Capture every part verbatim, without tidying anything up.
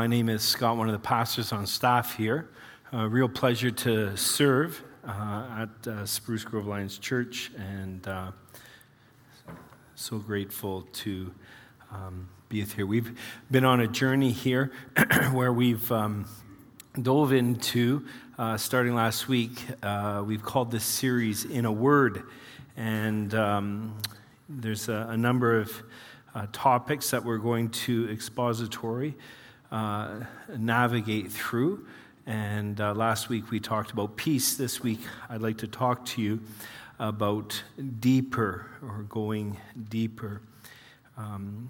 my name is Scott, one of the pastors on staff here. A real pleasure to serve uh, at uh, Spruce Grove Alliance Church, and uh, so grateful to um, be with here. We've been on a journey here where we've um, dove into, uh, starting last week, uh, we've called this series In a Word, and um, there's a, a number of Uh, topics that we're going to expository uh, navigate through. And uh, last week we talked about peace. This week I'd like to talk to you about deeper, or going deeper. Um,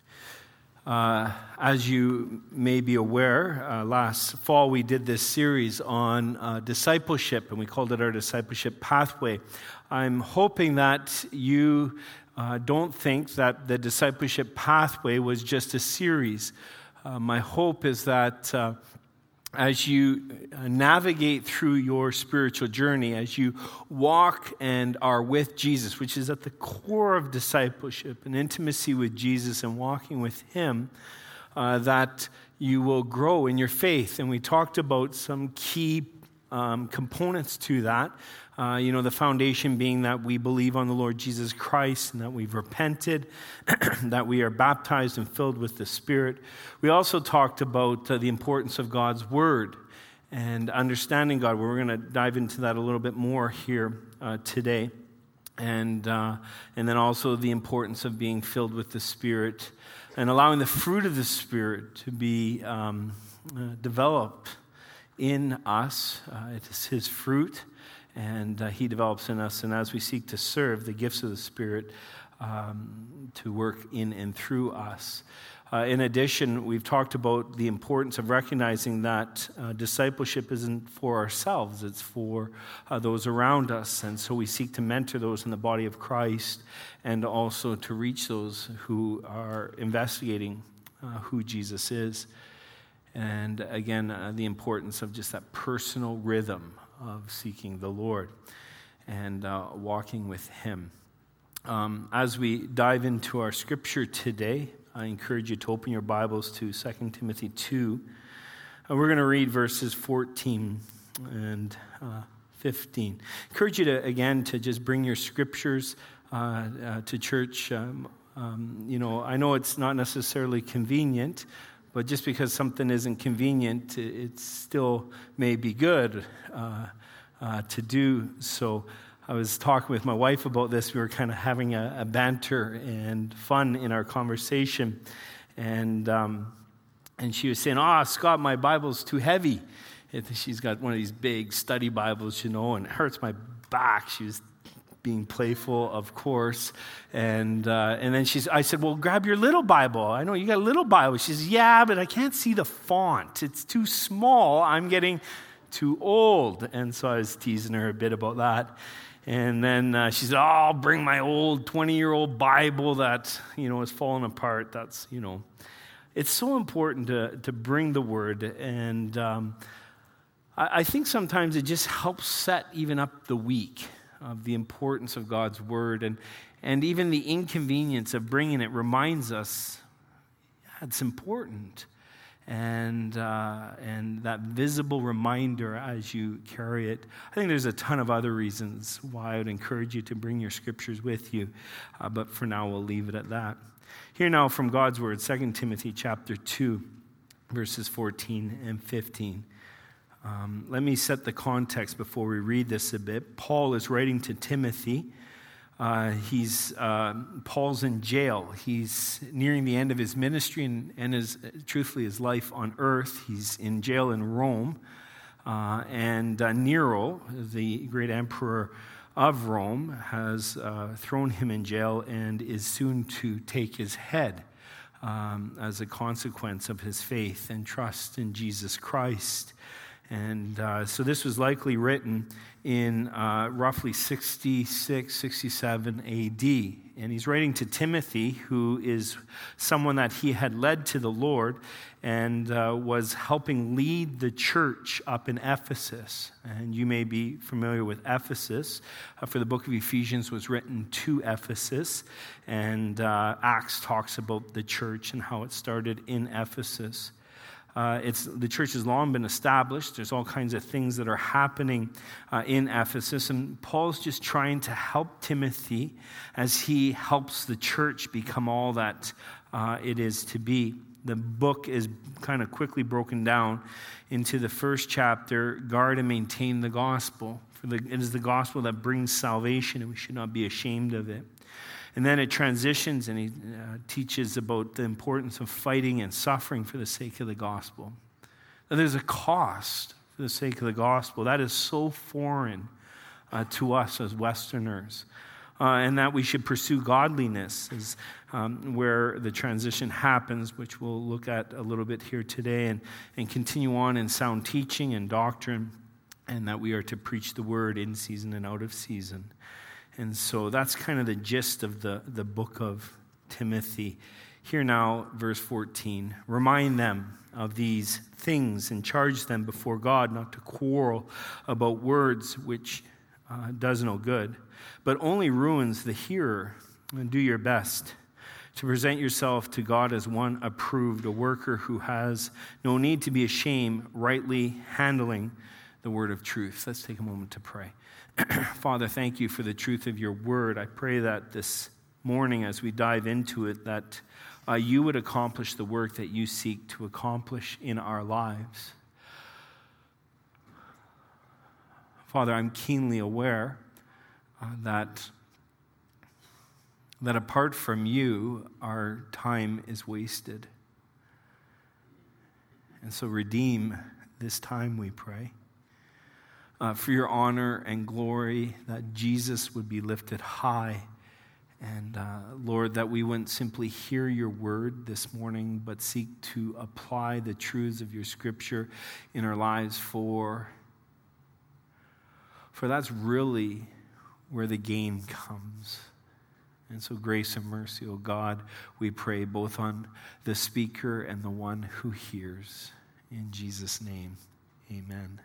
uh, as you may be aware, uh, last fall we did this series on uh, discipleship, and we called it our Discipleship Pathway. I'm hoping that you Uh, don't think that the Discipleship Pathway was just a series. Uh, my hope is that uh, as you navigate through your spiritual journey, as you walk and are with Jesus, which is at the core of discipleship, an intimacy with Jesus and walking with Him, uh, that you will grow in your faith. And we talked about some key um, components to that. Uh, you know, the foundation being that we believe on the Lord Jesus Christ and that we've repented, that we are baptized and filled with the Spirit. We also talked about uh, the importance of God's Word and understanding God. We're going to dive into that a little bit more here uh, today. And, uh, and then also the importance of being filled with the Spirit and allowing the fruit of the Spirit to be um, uh, developed in us. Uh, it is His fruit. And uh, He develops in us, and as we seek to serve the gifts of the Spirit um, to work in and through us. Uh, in addition, we've talked about the importance of recognizing that uh, discipleship isn't for ourselves, it's for uh, those around us. And so we seek to mentor those in the body of Christ and also to reach those who are investigating uh, who Jesus is. And again, uh, the importance of just that personal rhythm of seeking the Lord and uh, walking with Him. Um, as we dive into our scripture today, I encourage you to open your Bibles to Second Timothy two. Uh, we're going to read verses fourteen and uh, fifteen. I encourage you to, again, to just bring your scriptures uh, uh, to church. Um, um, you know, I know it's not necessarily convenient, but just because something isn't convenient, it still may be good uh, uh, to do so. I was talking with my wife about this. We were kind of having a, a banter and fun in our conversation. And um, and she was saying, oh, Scott, my Bible's too heavy. And she's got one of these big study Bibles, you know, and it hurts my back. She was being playful, of course, and uh, and then she's. I said, "Well, grab your little Bible. I know you got a little Bible." She says, "Yeah, but I can't see the font. It's too small. I'm getting too old." And so I was teasing her a bit about that. And then uh, she said, "Oh, I'll bring my old twenty-year-old Bible that you know is falling apart." That's you know, it's so important to to bring the Word, and um, I, I think sometimes it just helps set even up the week of the importance of God's Word, and and even the inconvenience of bringing it reminds us yeah, it's important, and uh, and that visible reminder as you carry it. I think there's a ton of other reasons why I would encourage you to bring your scriptures with you, uh, but for now we'll leave it at that. Here now from God's Word, Second Timothy chapter two, verses fourteen and fifteen. Um, let me set the context before we read this a bit. Paul is writing to Timothy. Uh, he's uh, Paul's in jail. He's nearing the end of his ministry and, and his, truthfully, his life on earth. He's in jail in Rome. Uh, and uh, Nero, the great emperor of Rome, has uh, thrown him in jail and is soon to take his head um, as a consequence of his faith and trust in Jesus Christ. And uh, so this was likely written in uh, roughly sixty-six, sixty-seven A D. And he's writing to Timothy, who is someone that he had led to the Lord and uh, was helping lead the church up in Ephesus. And you may be familiar with Ephesus, uh, for the book of Ephesians was written to Ephesus. And uh, Acts talks about the church and how it started in Ephesus. Uh, it's the church has long been established. There's all kinds of things that are happening uh, in Ephesus, and Paul's just trying to help Timothy as he helps the church become all that uh, it is to be. The book is kind of quickly broken down into the first chapter, guard and maintain the gospel. For the, it is the gospel that brings salvation, and we should not be ashamed of it. And then it transitions, and he uh, teaches about the importance of fighting and suffering for the sake of the gospel. Now, there's a cost for the sake of the gospel. That is so foreign uh, to us as Westerners. Uh, and that we should pursue godliness is um, where the transition happens, which we'll look at a little bit here today, and, and continue on in sound teaching and doctrine, and that we are to preach the word in season and out of season. And so that's kind of the gist of the, the book of Timothy. Here now, verse fourteen. Remind them of these things and charge them before God not to quarrel about words, which uh, does no good, but only ruins the hearer. And do your best to present yourself to God as one approved, a worker who has no need to be ashamed, rightly handling the word of truth. Let's take a moment to pray. Father, thank you for the truth of your word. I pray that this morning as we dive into it, that uh, you would accomplish the work that you seek to accomplish in our lives. Father, I'm keenly aware uh, that, that apart from you, our time is wasted. And so redeem this time, we pray. Uh, for your honor and glory, that Jesus would be lifted high. And uh, Lord, that we wouldn't simply hear your word this morning, but seek to apply the truths of your scripture in our lives, for, for that's really where the gain comes. And so grace and mercy, O God, we pray both on the speaker and the one who hears. In Jesus' name, amen.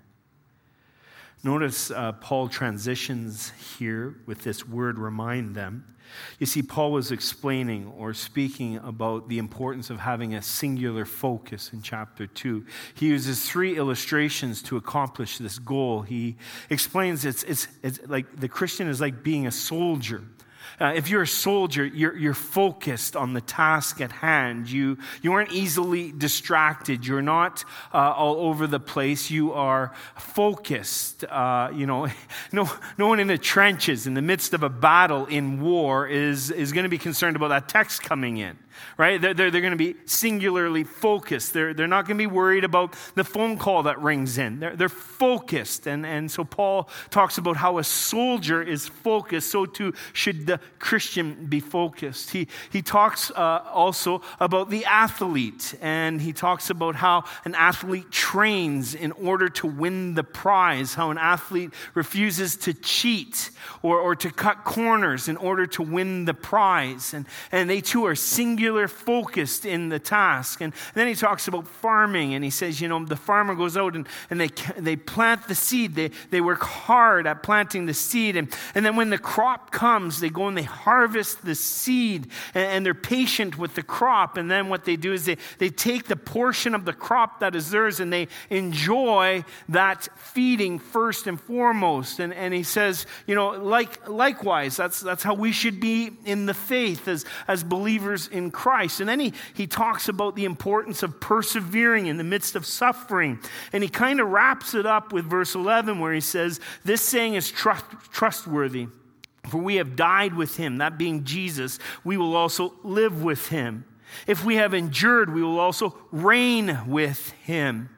Notice uh, Paul transitions here with this word, remind them. You see, Paul was explaining or speaking about the importance of having a singular focus in chapter two. He uses three illustrations to accomplish this goal. He explains it's, it's, it's like the Christian is like being a soldier. Uh, if you're a soldier, you're, you're focused on the task at hand. You, you aren't easily distracted. You're not uh, all over the place. You are focused. Uh, you know, no, no one in the trenches, in the midst of a battle in war, is, is going to be concerned about that text coming in. Right? They're, they're, they're going to be singularly focused. They're, they're not going to be worried about the phone call that rings in. They're, they're focused. And, and so Paul talks about how a soldier is focused. So too should the Christian be focused. He, he talks uh, also about the athlete. And he talks about how an athlete trains in order to win the prize. How an athlete refuses to cheat or, or to cut corners in order to win the prize. And, and they too are singular focused in the task. And, and then he talks about farming, and he says, you know, the farmer goes out and, and they they plant the seed. They they work hard at planting the seed. And, and then when the crop comes, they go and they harvest the seed, and, and they're patient with the crop. And then what they do is they, they take the portion of the crop that is theirs and they enjoy that feeding first and foremost. And, and he says, you know, like likewise, that's that's how we should be in the faith as, as believers in Christ. And then he, he talks about the importance of persevering in the midst of suffering. And he kind of wraps it up with verse eleven where he says, this saying is trust, trustworthy, for we have died with him, that being Jesus, we will also live with him. If we have endured, we will also reign with him.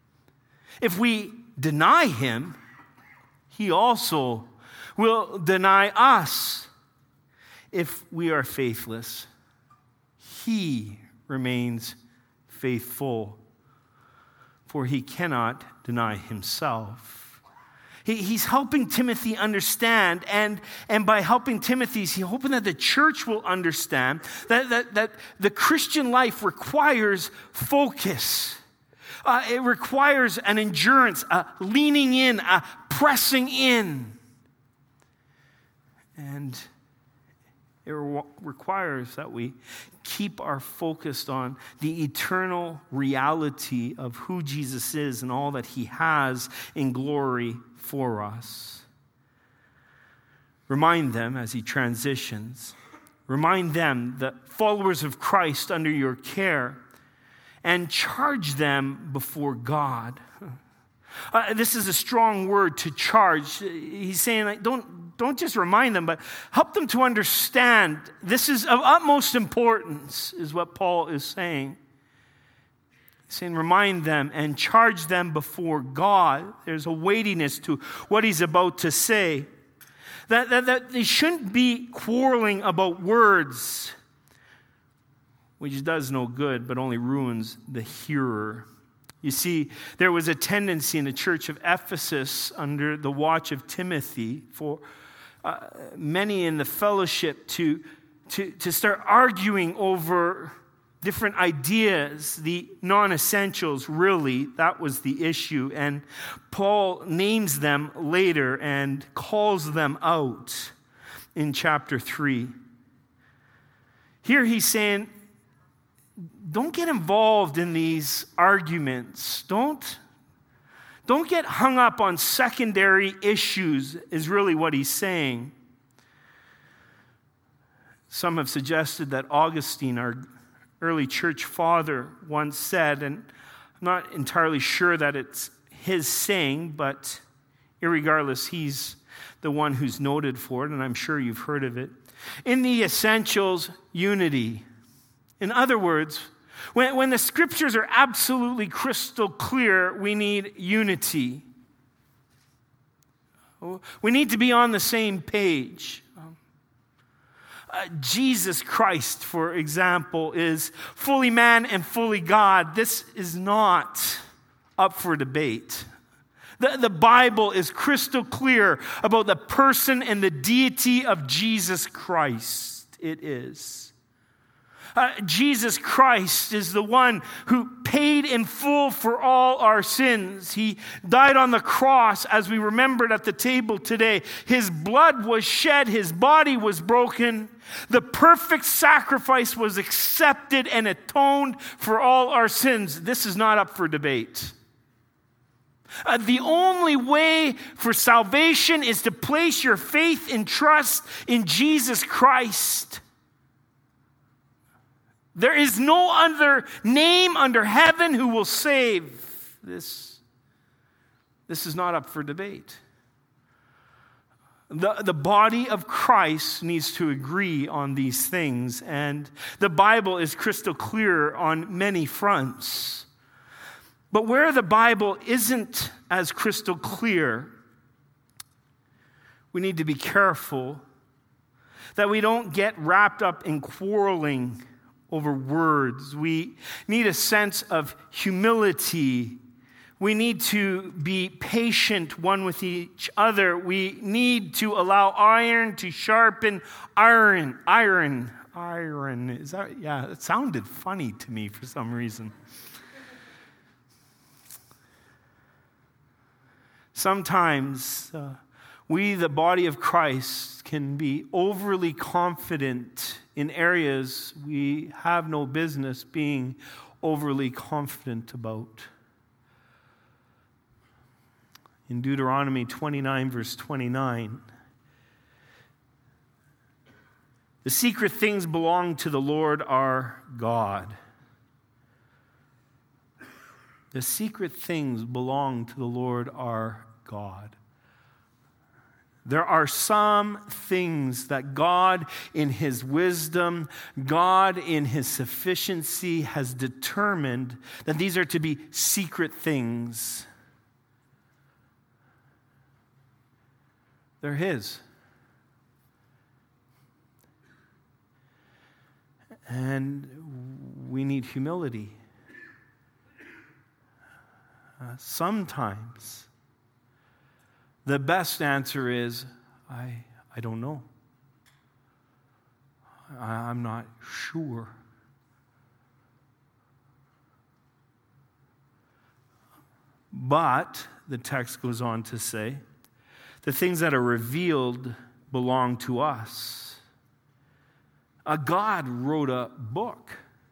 If we deny him, he also will deny us. If we are faithless, he remains faithful, for he cannot deny himself. He, he's helping Timothy understand, and, and by helping Timothy, he's hoping that the church will understand that, that, that the Christian life requires focus. Uh, it requires an endurance, a leaning in, a pressing in. And It re- requires that we keep our focus on the eternal reality of who Jesus is and all that he has in glory for us. Remind them as he transitions. Remind them that followers of Christ under your care, and charge them before God. Uh, this is a strong word, to charge. He's saying, like, don't, don't just remind them, but help them to understand this is of utmost importance, is what Paul is saying. He's saying, remind them and charge them before God. There's a weightiness to what he's about to say. That, that, that they shouldn't be quarreling about words, which does no good, but only ruins the hearer. You see, there was a tendency in the church of Ephesus under the watch of Timothy for uh, many in the fellowship to, to, to start arguing over different ideas, the non-essentials, really. That was the issue. And Paul names them later and calls them out in chapter three. Here he's saying, don't get involved in these arguments. Don't, don't get hung up on secondary issues, is really what he's saying. Some have suggested that Augustine, our early church father, once said, and I'm not entirely sure that it's his saying, but irregardless, he's the one who's noted for it, and I'm sure you've heard of it. In the essentials, unity. In other words, when, when the scriptures are absolutely crystal clear, we need unity. We need to be on the same page. Uh, Jesus Christ, for example, is fully man and fully God. This is not up for debate. The, the Bible is crystal clear about the person and the deity of Jesus Christ. It is. Uh, Jesus Christ is the one who paid in full for all our sins. He died on the cross, as we remembered at the table today. His blood was shed. His body was broken. The perfect sacrifice was accepted and atoned for all our sins. This is not up for debate. Uh, the only way for salvation is to place your faith and trust in Jesus Christ. There is no other name under heaven who will save. This, this is not up for debate. The, the body of Christ needs to agree on these things, and the Bible is crystal clear on many fronts. But where the Bible isn't as crystal clear, we need to be careful that we don't get wrapped up in quarreling over words. We need a sense of humility. We need to be patient one with each other. We need to allow iron to sharpen iron. Iron. Iron. Is that, yeah, it sounded funny to me for some reason. Sometimes uh, we, the body of Christ, can be overly confident in areas we have no business being overly confident about. In Deuteronomy twenty-nine, verse twenty-nine, the secret things belong to the Lord our God. The secret things belong to the Lord our God. There are some things that God in his wisdom, God in his sufficiency has determined that these are to be secret things. They're his. And we need humility. Uh, sometimes the best answer is, I, I don't know. I, I'm not sure. But, the text goes on to say, the things that are revealed belong to us. Uh, God wrote a book.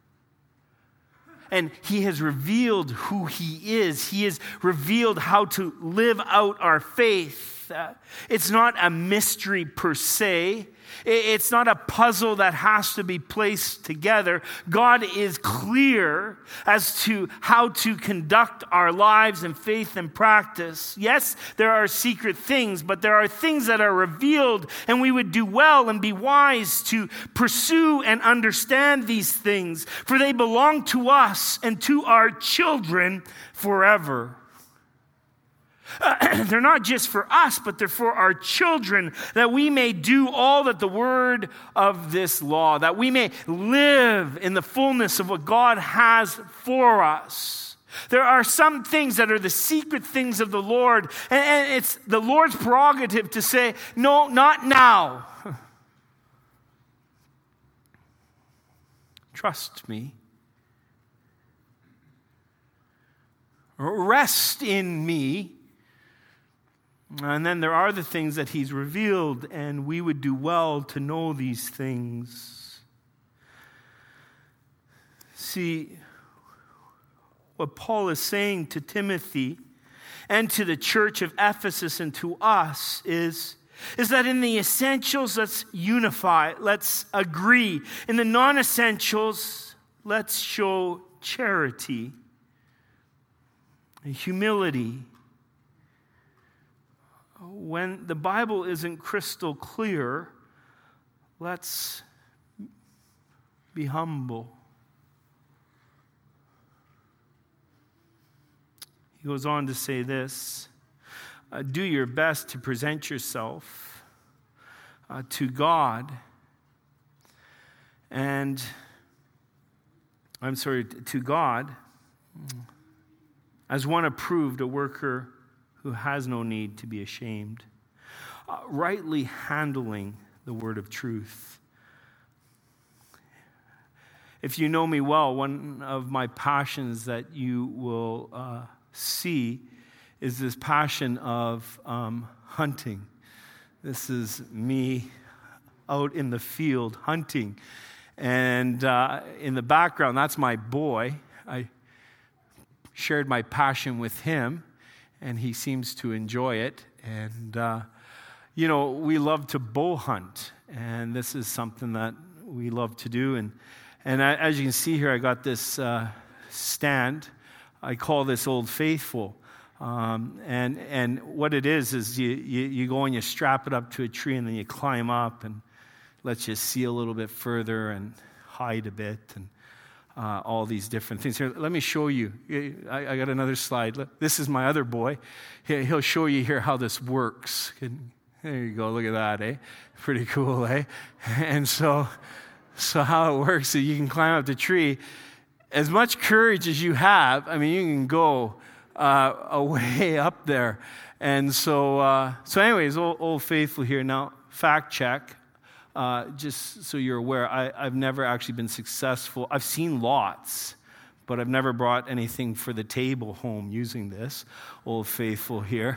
And he has revealed who he is. He has revealed how to live out our faith. Uh, it's not a mystery per se. It's not a puzzle that has to be placed together. God is clear as to how to conduct our lives in faith and practice. Yes, there are secret things, but there are things that are revealed, and we would do well and be wise to pursue and understand these things, for they belong to us and to our children forever. Uh, they're not just for us, but they're for our children, that we may do all that the word of this law, that we may live in the fullness of what God has for us. There are some things that are the secret things of the Lord, and, and it's the Lord's prerogative to say, no, not now. Trust me. Rest in me. And then there are the things that he's revealed, and we would do well to know these things. See, what Paul is saying to Timothy and to the church of Ephesus and to us is, is that in the essentials, let's unify, let's agree. In the non-essentials, let's show charity, humility. When the Bible isn't crystal clear, let's be humble. He goes on to say this, uh, do your best to present yourself uh, to God and, I'm sorry, to God as one approved, a worker who has no need to be ashamed, uh, rightly handling the word of truth. If you know me well, one of my passions that you will uh, see is this passion of um, hunting. This is me out in the field hunting. And uh, in the background, that's my boy. I shared my passion with him, and he seems to enjoy it. And, uh, you know, we love to bow hunt, and this is something that we love to do. And, and I, as you can see here, I got this uh, stand. I call this Old Faithful. Um, and and what it is, is you, you, you go and you strap it up to a tree, and then you climb up and lets you see a little bit further and hide a bit, and Uh, all these different things. Here, let me show you. I, I got another slide. This is my other boy. He, he'll show you here how this works. There you go. Look at that, eh? Pretty cool, eh? And so, so how it works is you can climb up the tree. As much courage as you have, I mean, you can go uh, a way up there. And so, uh, so anyways, old, old Faithful here. Now, fact check. Uh, just so you're aware, I, I've never actually been successful. I've seen lots, but I've never brought anything for the table home using this. Old Faithful here.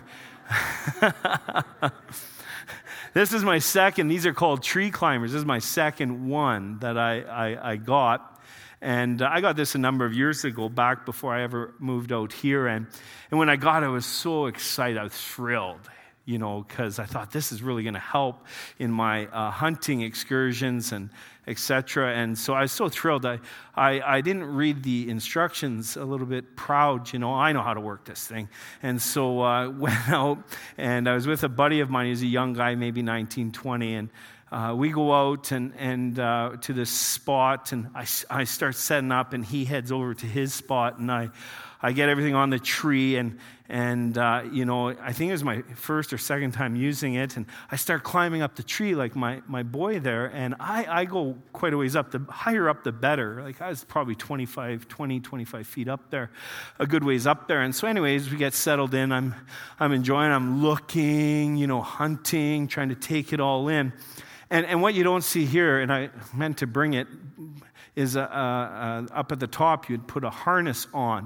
This is my second. These are called tree climbers. This is my second one that I, I, I got. And uh, I got this a number of years ago, back before I ever moved out here. And, and when I got it, I was so excited. I was thrilled. You know, because I thought this is really going to help in my uh, hunting excursions and et cetera. And so I was so thrilled. I, I, I didn't read the instructions, a little bit proud. You know, I know how to work this thing. And so I uh, went out, and I was with a buddy of mine. He was a young guy, maybe nineteen, twenty. And uh, we go out and, and uh, to this spot, and I, I start setting up, and he heads over to his spot, and I... I get everything on the tree, and, and uh, you know, I think it was my first or second time using it, and I start climbing up the tree like my, my boy there, and I, I go quite a ways up. The higher up, the better. Like, I was probably twenty-five, twenty, twenty-five feet up there, a good ways up there. And so anyways, we get settled in. I'm, I'm enjoying, I'm looking, you know, hunting, trying to take it all in. And, and what you don't see here, and I meant to bring it, is uh, uh, up at the top, you'd put a harness on.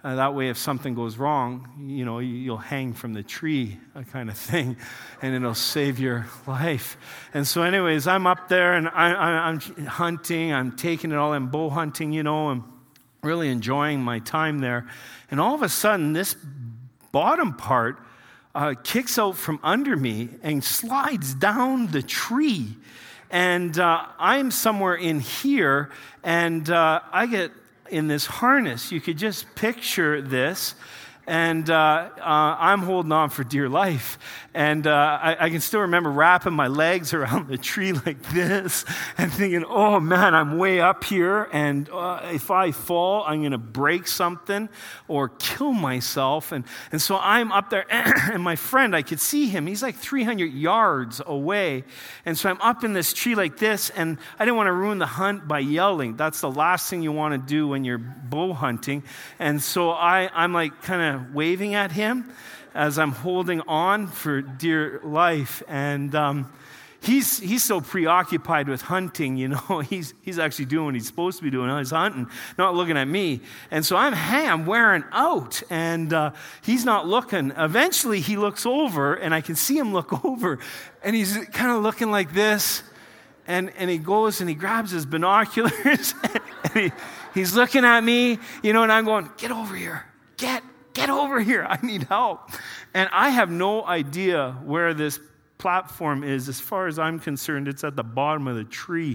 Uh, that way, if something goes wrong, you know, you'll hang from the tree, that kind of thing, and it'll save your life. And so anyways, I'm up there, and I, I, I'm hunting. I'm taking it all in, bow hunting, you know. I'm really enjoying my time there. And all of a sudden, this bottom part uh, kicks out from under me and slides down the tree. And uh, I'm somewhere in here, and uh, I get in this harness. You could just picture this. And uh, uh, I'm holding on for dear life. And uh, I, I can still remember wrapping my legs around the tree like this and thinking, oh man, I'm way up here. And uh, if I fall, I'm going to break something or kill myself. And, and so I'm up there. And my friend, I could see him. He's like three hundred yards away. And so I'm up in this tree like this. And I didn't want to ruin the hunt by yelling. That's the last thing you want to do when you're bow hunting. And so I, I'm like kind of waving at him as I'm holding on for dear life. And um, he's he's so preoccupied with hunting, you know. He's he's actually doing what he's supposed to be doing. He's hunting, not looking at me. And so I'm, hey, I'm wearing out, and uh, he's not looking. Eventually, he looks over, and I can see him look over, and he's kind of looking like this. And and he goes and he grabs his binoculars, and he, he's looking at me, you know, and I'm going, get over here, get Get over here. I need help. And I have no idea where this platform is. As far as I'm concerned, it's at the bottom of the tree.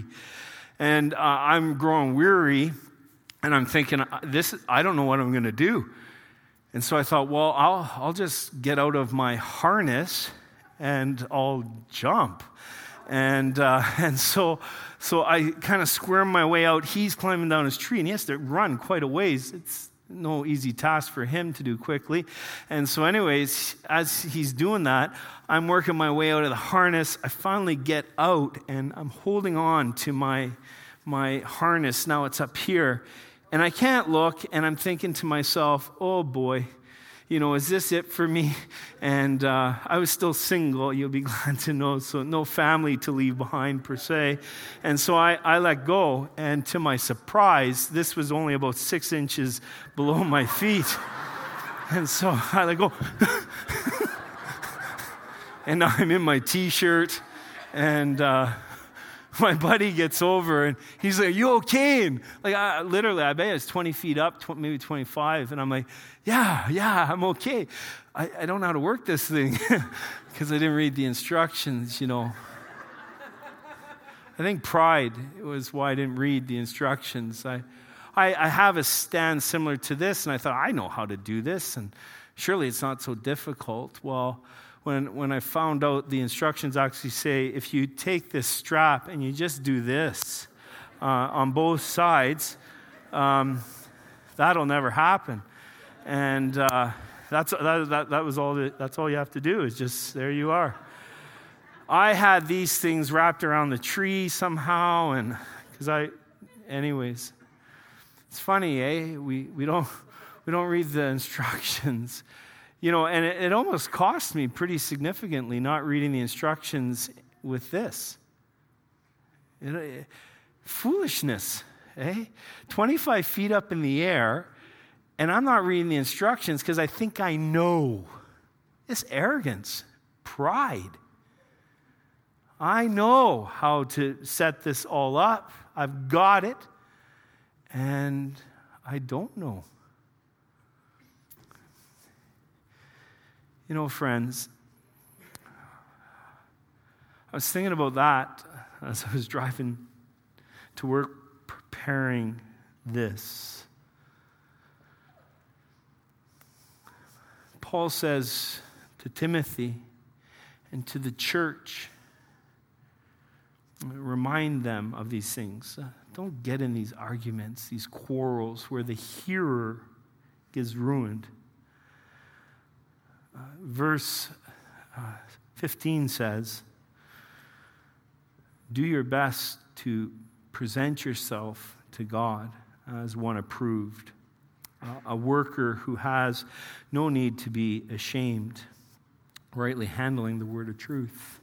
And uh, I'm growing weary, and I'm thinking, this, I don't know what I'm going to do. And so I thought, well, I'll, I'll just get out of my harness, and I'll jump. And uh, and so so I kind of squirm my way out. He's climbing down his tree, and he has to run quite a ways. It's no easy task for him to do quickly. And so anyways, as he's doing that, I'm working my way out of the harness. I finally get out, and I'm holding on to my, my harness. Now it's up here. And I can't look, and I'm thinking to myself, oh boy, you know, is this it for me? And uh, I was still single, you'll be glad to know, so no family to leave behind per se. And so I, I let go, and to my surprise, this was only about six inches below my feet. And so I let go. And now I'm in my t-shirt, and uh, my buddy gets over, and he's like, you okay? And like, I, literally, I bet it's twenty feet up, tw- maybe twenty-five. And I'm like, yeah, yeah, I'm okay. I, I don't know how to work this thing because I didn't read the instructions, you know. I think pride was why I didn't read the instructions. I, I, I have a stand similar to this, and I thought, I know how to do this, and surely it's not so difficult. Well, When when I found out the instructions actually say, if you take this strap and you just do this uh, on both sides, um, that'll never happen. And uh, that's that, that that was all. That, that's all you have to do is just there you are. I had these things wrapped around the tree somehow, and because I, anyways, it's funny, eh? We we don't we don't read the instructions. You know, and it, it almost cost me pretty significantly not reading the instructions with this. It, it, foolishness, eh? twenty-five feet up in the air, and I'm not reading the instructions because I think I know. It's arrogance, pride. I know how to set this all up. I've got it, and I don't know. You know, friends, I was thinking about that as I was driving to work preparing this. Paul says to Timothy and to the church, remind them of these things. Don't get in these arguments, these quarrels where the hearer gets ruined. Uh, verse uh, fifteen says, do your best to present yourself to God as one approved, uh, a worker who has no need to be ashamed, rightly handling the word of truth.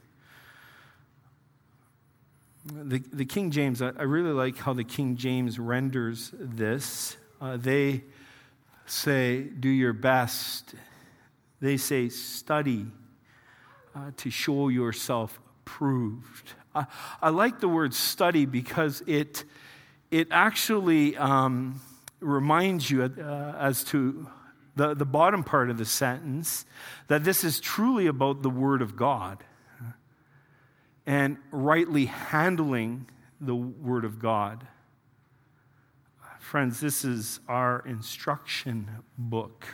The, the King James, I, I really like how the King James renders this. Uh, they say, do your best. They say, study uh, to show yourself approved. I, I like the word study because it, it actually um, reminds you uh, as to the, the bottom part of the sentence that this is truly about the Word of God and rightly handling the Word of God. Friends, this is our instruction book.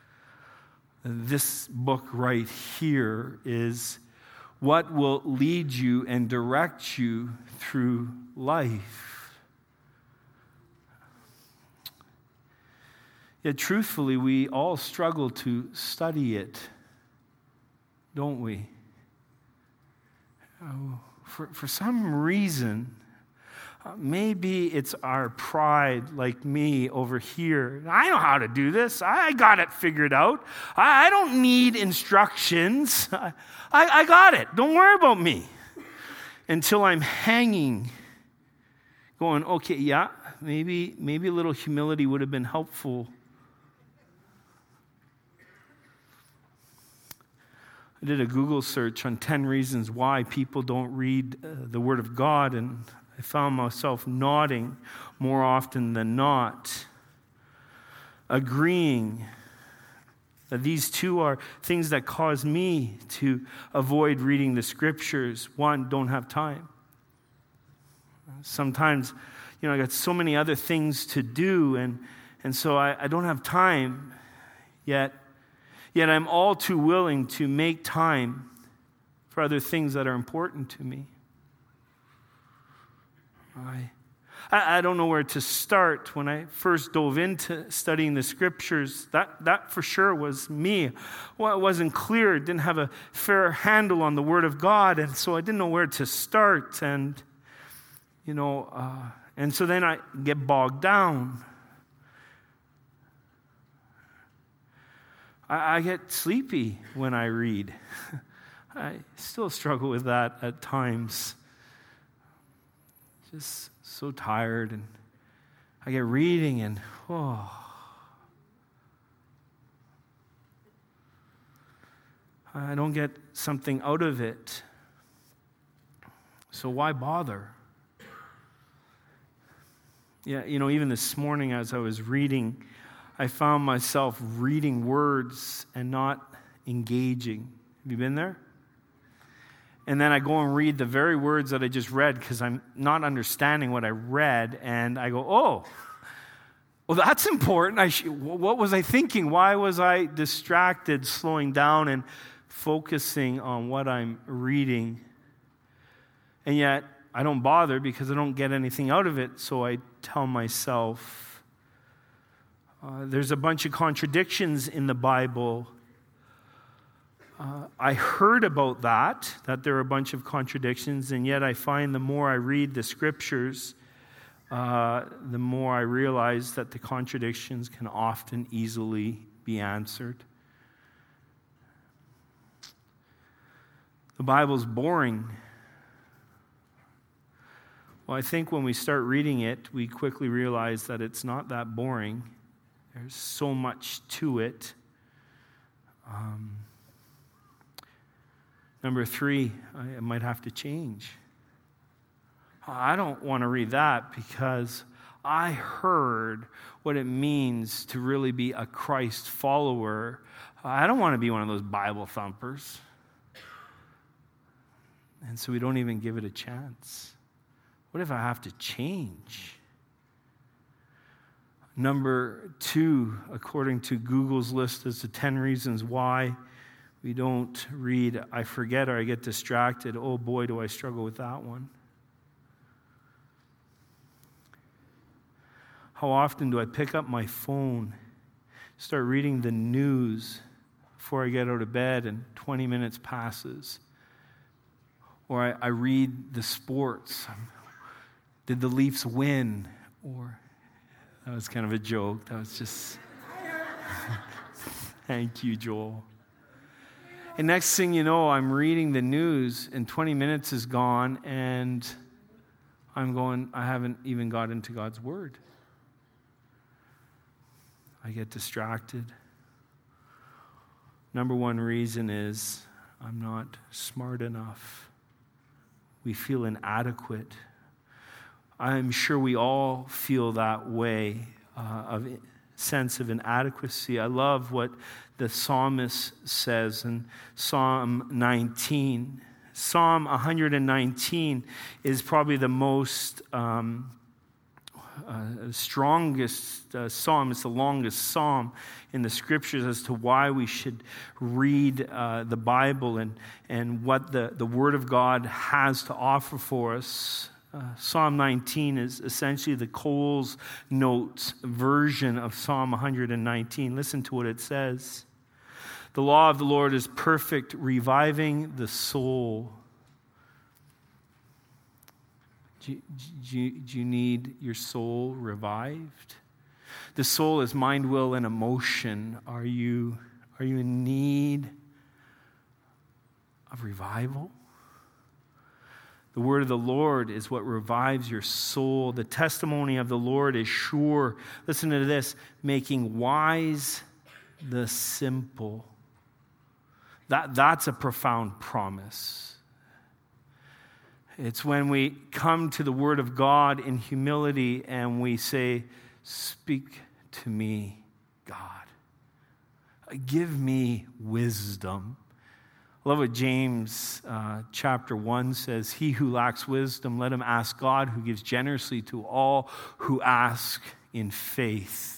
This book right here is what will lead you and direct you through life. Yet truthfully, we all struggle to study it, don't we? Oh, for, for some reason, uh, maybe it's our pride, like me over here. I know how to do this. I got it figured out. I, I don't need instructions. I, I, I got it. Don't worry about me. Until I'm hanging, going, okay, yeah, maybe, maybe a little humility would have been helpful. I did a Google search on ten reasons why people don't read uh, the Word of God, and I found myself nodding more often than not, agreeing that these two are things that cause me to avoid reading the Scriptures. One, don't have time. Sometimes, you know, I got so many other things to do, and, and so I, I don't have time, yet Yet I'm all too willing to make time for other things that are important to me. I, I don't know where to start. When I first dove into studying the Scriptures, that, that for sure was me. Well, it wasn't clear, didn't have a fair handle on the Word of God, and so I didn't know where to start. And, you know, uh, and so then I get bogged down. I get sleepy when I read. I still struggle with that at times. Just so tired, and I get reading and, oh. I don't get something out of it. So why bother? Yeah, you know, even this morning as I was reading, I found myself reading words and not engaging. Have you been there? And then I go and read the very words that I just read because I'm not understanding what I read, and I go, oh, well, that's important. I sh- what was I thinking? Why was I distracted, slowing down and focusing on what I'm reading? And yet, I don't bother because I don't get anything out of it, so I tell myself, Uh, there's a bunch of contradictions in the Bible. Uh, I heard about that, that there are a bunch of contradictions, and yet I find the more I read the Scriptures, uh, the more I realize that the contradictions can often easily be answered. The Bible's boring. Well, I think when we start reading it, we quickly realize that it's not that boring. There's so much to it. Um, number three, I might have to change. I don't want to read that because I heard what it means to really be a Christ follower. I don't want to be one of those Bible thumpers. And so we don't even give it a chance. What if I have to change? Number two, according to Google's list, is the ten reasons why we don't read. I forget or I get distracted. Oh boy, do I struggle with that one. How often do I pick up my phone, start reading the news before I get out of bed, and twenty minutes passes? Or I, I read the sports. Did the Leafs win? Or... That was kind of a joke. That was just... Thank you, Joel. And next thing you know, I'm reading the news, and twenty minutes is gone, and I'm going, I haven't even got into God's Word. I get distracted. Number one reason is I'm not smart enough. We feel inadequate. I'm sure we all feel that way, uh, of sense of inadequacy. I love what the psalmist says in Psalm nineteen. Psalm one nineteen is probably the most um, uh, strongest uh, psalm. It's the longest psalm in the scriptures as to why we should read uh, the Bible and, and what the, the Word of God has to offer for us. Uh, Psalm nineteen is essentially the Coles Notes version of Psalm one nineteen. Listen to what it says. The law of the Lord is perfect, reviving the soul. Do you, do you, do you need your soul revived? The soul is mind, will, and emotion. Are you, are you in need of revival? The word of the Lord is what revives your soul. The testimony of the Lord is sure. Listen to this, making wise the simple. That, that's a profound promise. It's when we come to the Word of God in humility and we say, speak to me, God. Give me wisdom. I love what James uh, chapter one says. He who lacks wisdom, let him ask God, who gives generously to all who ask in faith.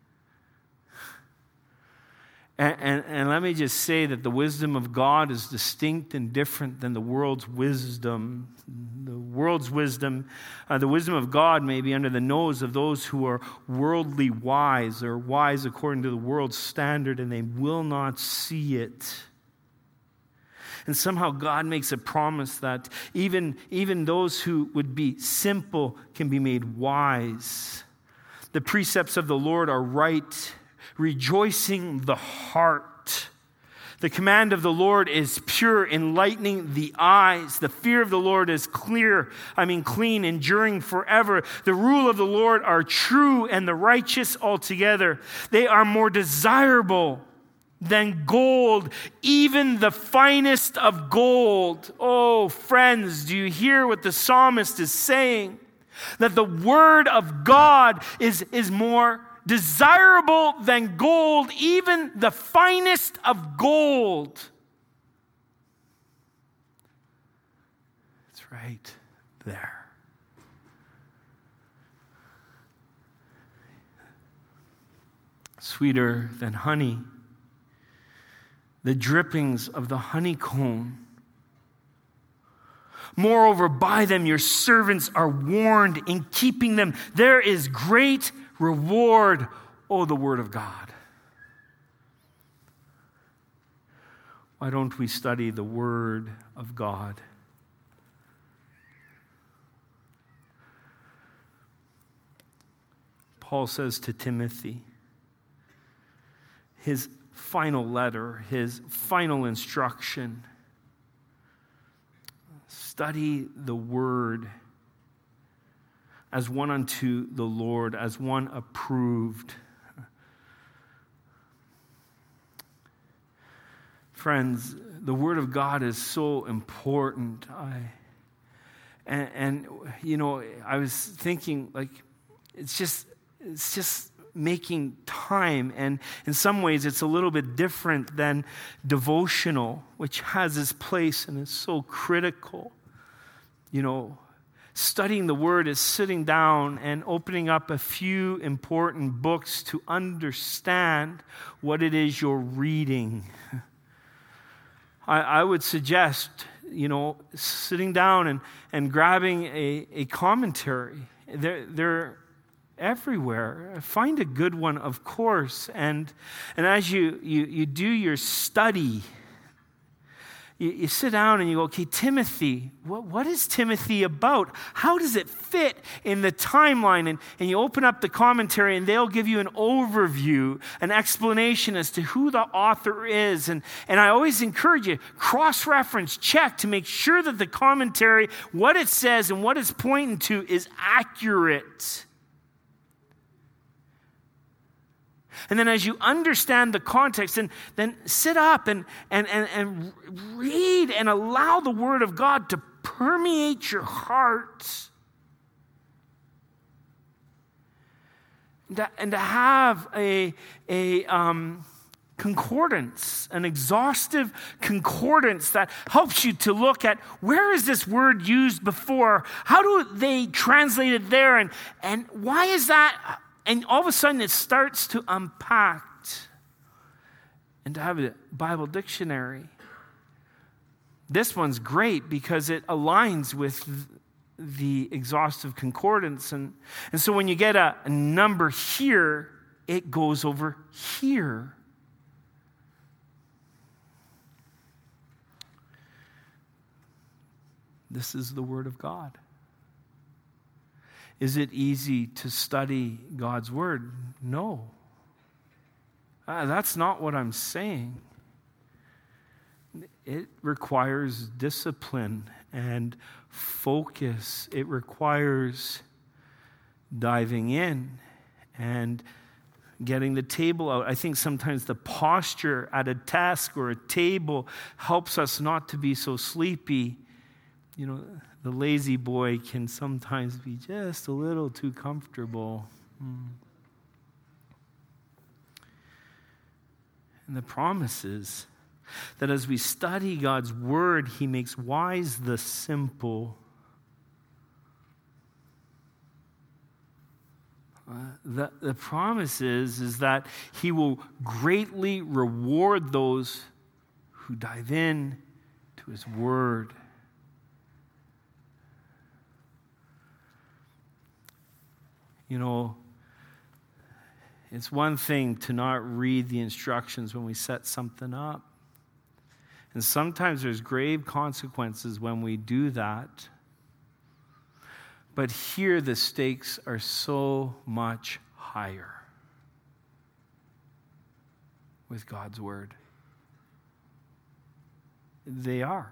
And, and, and let me just say that the wisdom of God is distinct and different than the world's wisdom. The world's wisdom, uh, the wisdom of God may be under the nose of those who are worldly wise, or wise according to the world's standard, and they will not see it. And somehow God makes a promise that even, even those who would be simple can be made wise. The precepts of the Lord are right, rejoicing the heart. The command of the Lord is pure, enlightening the eyes. The fear of the Lord is clear, I mean clean, enduring forever. The rule of the Lord are true and the righteous altogether. They are more desirable than gold, even the finest of gold. Oh, friends, do you hear what the psalmist is saying? That the word of God is, is more desirable than gold, even the finest of gold. It's right there. Sweeter than honey, the drippings of the honeycomb. Moreover, by them your servants are warned. In keeping them, there is great reward. Oh, the word of God. Why don't we study the word of God? Paul says to Timothy, his final letter, his final instruction, study the word as one unto the Lord, as one approved. Friends, the Word of God is so important. I, and, and you know, I was thinking, like, it's just, it's just making time, and in some ways, it's a little bit different than devotional, which has its place and is so critical. You know, studying the Word is sitting down and opening up a few important books to understand what it is you're reading. I, I would suggest, you know, sitting down and, and grabbing a, a commentary. They're, they're everywhere. Find a good one, of course. And, and as you, you, you do your study, You, you sit down and you go, okay, Timothy, what, what is Timothy about? How does it fit in the timeline? And, and you open up the commentary and they'll give you an overview, an explanation as to who the author is. And, and I always encourage you, cross-reference, check to make sure that the commentary, what it says and what it's pointing to is accurate. And then as you understand the context, then, then sit up and, and, and, and read and allow the Word of God to permeate your heart. And to, and to have a, a um, concordance, an exhaustive concordance that helps you to look at where is this word used before? How do they translate it there? And, and why is that? And all of a sudden it starts to unpack. And to have a Bible dictionary. This one's great because it aligns with the exhaustive concordance. And, and so when you get a, a number here, it goes over here. This is the Word of God. Is it easy to study God's Word? No. Uh, that's not what I'm saying. It requires discipline and focus. It requires diving in and getting the table out. I think sometimes the posture at a desk or a table helps us not to be so sleepy. You know, the lazy boy can sometimes be just a little too comfortable. Mm. And the promise is that as we study God's Word, He makes wise the simple. Uh, the, the promise is, is that He will greatly reward those who dive in to His Word. You know, it's one thing to not read the instructions when we set something up. And sometimes there's grave consequences when we do that. But here the stakes are so much higher with God's Word. They are.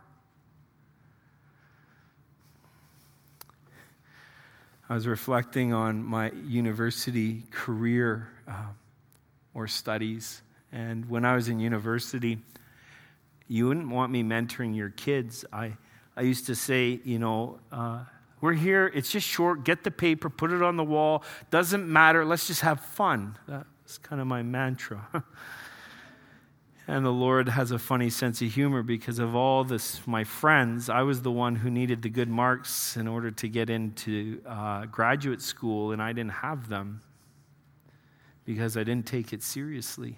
I was reflecting on my university career uh, or studies. And when I was in university, you wouldn't want me mentoring your kids. I, I used to say, you know, uh, we're here, it's just short, get the paper, put it on the wall, doesn't matter, let's just have fun. That's kind of my mantra. And the Lord has a funny sense of humor because of all this, my friends, I was the one who needed the good marks in order to get into uh, graduate school, and I didn't have them because I didn't take it seriously.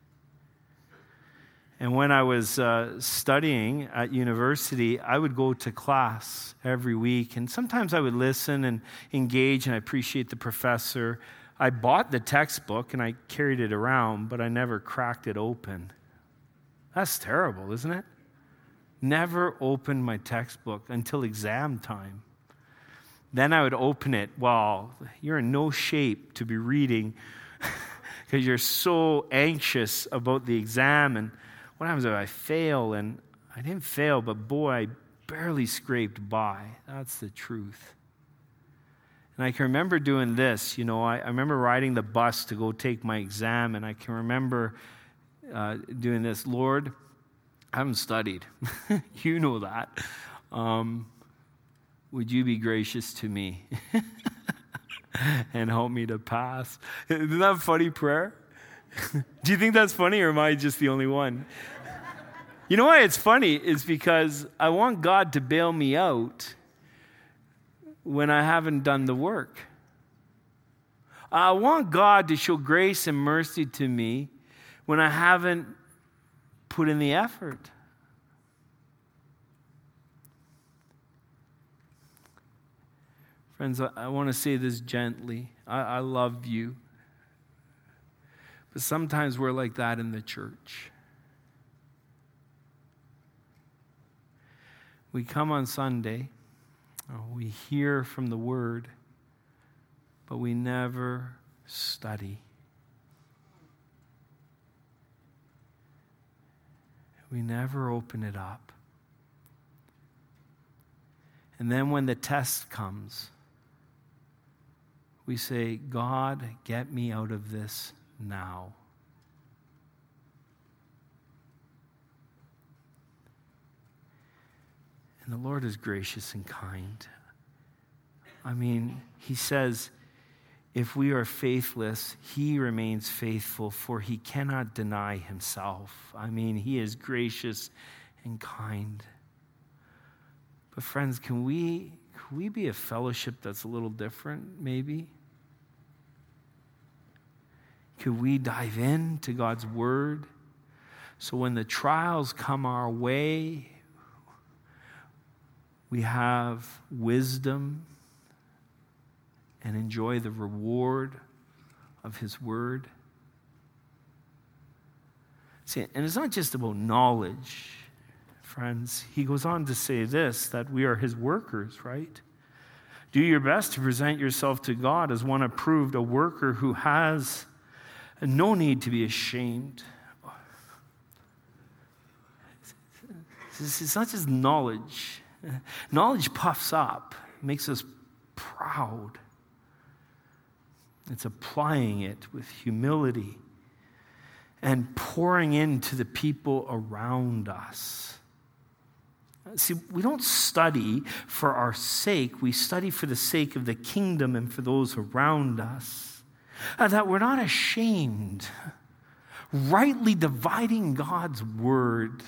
And when I was uh, studying at university, I would go to class every week, and sometimes I would listen and engage and I appreciate the professor. I bought the textbook and I carried it around, but I never cracked it open. That's terrible, isn't it? Never opened my textbook until exam time. Then I would open it. Well, you're in no shape to be reading because you're so anxious about the exam. And what happens if I fail? And I didn't fail, but boy, I barely scraped by. That's the truth. And I can remember doing this. You know, I, I remember riding the bus to go take my exam, and I can remember Uh, doing this. Lord, I haven't studied. You know that. Um, would you be gracious to me and help me to pass? Isn't that a funny prayer? Do you think that's funny, or am I just the only one? You know why it's funny? It's because I want God to bail me out when I haven't done the work. I want God to show grace and mercy to me when I haven't put in the effort. Friends, I, I want to say this gently. I, I love you. But sometimes we're like that in the church. We come on Sunday, we hear from the Word, but we never study. We never open it up. And then when the test comes, we say, God, get me out of this now. And the Lord is gracious and kind. I mean, he says, if we are faithless, he remains faithful, for he cannot deny himself. I mean, he is gracious and kind. But friends, can we, can we be a fellowship that's a little different, maybe? Could we dive into God's word so when the trials come our way, we have wisdom and enjoy the reward of his word? See, and it's not just about knowledge, friends. He goes on to say this, that we are his workers, right? Do your best to present yourself to God as one approved, a worker who has no need to be ashamed. It's not just knowledge. Knowledge puffs up, makes us proud. It's applying it with humility and pouring into the people around us. See, we don't study for our sake. We study for the sake of the kingdom and for those around us. Uh, that we're not ashamed, rightly dividing God's word.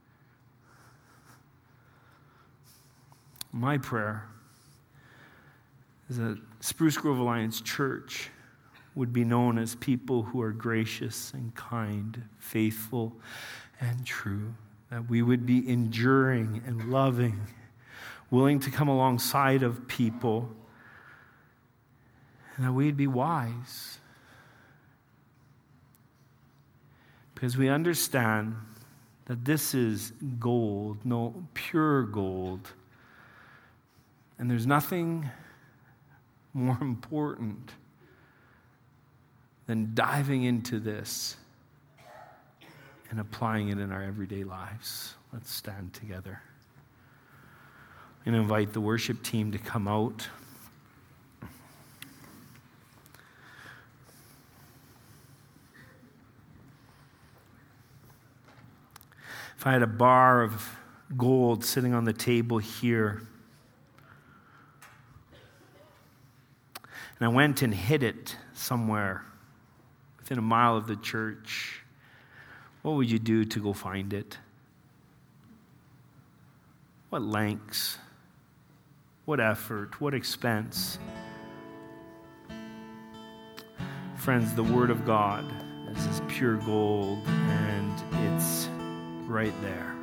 My prayer is that Spruce Grove Alliance Church would be known as people who are gracious and kind, faithful and true. That we would be enduring and loving, willing to come alongside of people, and that we'd be wise. Because we understand that this is gold, no, pure gold. And there's nothing more important than diving into this and applying it in our everyday lives. Let's stand together. I'm going to invite the worship team to come out. If I had a bar of gold sitting on the table here, and I went and hid it somewhere within a mile of the church, what would you do to go find it? What lengths? What effort? What expense? Friends, the Word of God is this pure gold, and it's right there.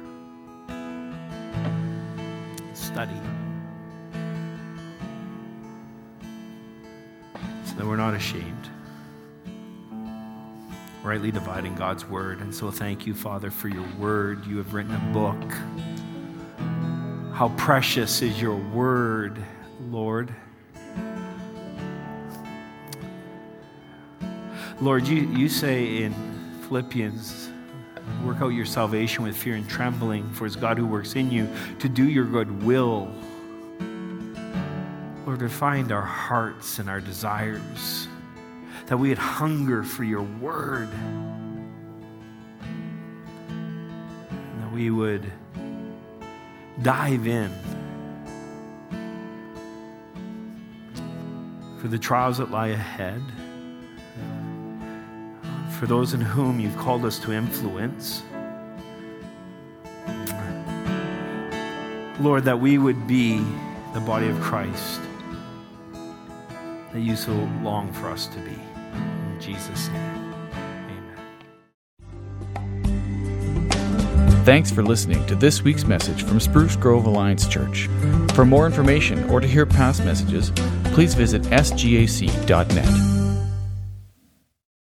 Study. So that we're not ashamed. Rightly dividing God's word. And so thank you, Father, for your word. You have written a book. How precious is your word, Lord. Lord, you, you say in Philippians, work out your salvation with fear and trembling, for it's God who works in you to do your good will. Lord, refine our hearts and our desires, that we would hunger for your word, and that we would dive in for the trials that lie ahead, for those in whom you've called us to influence. Lord, that we would be the body of Christ that you so long for us to be. In Jesus' name, amen. Thanks for listening to this week's message from Spruce Grove Alliance Church. For more information or to hear past messages, please visit s g a c dot net.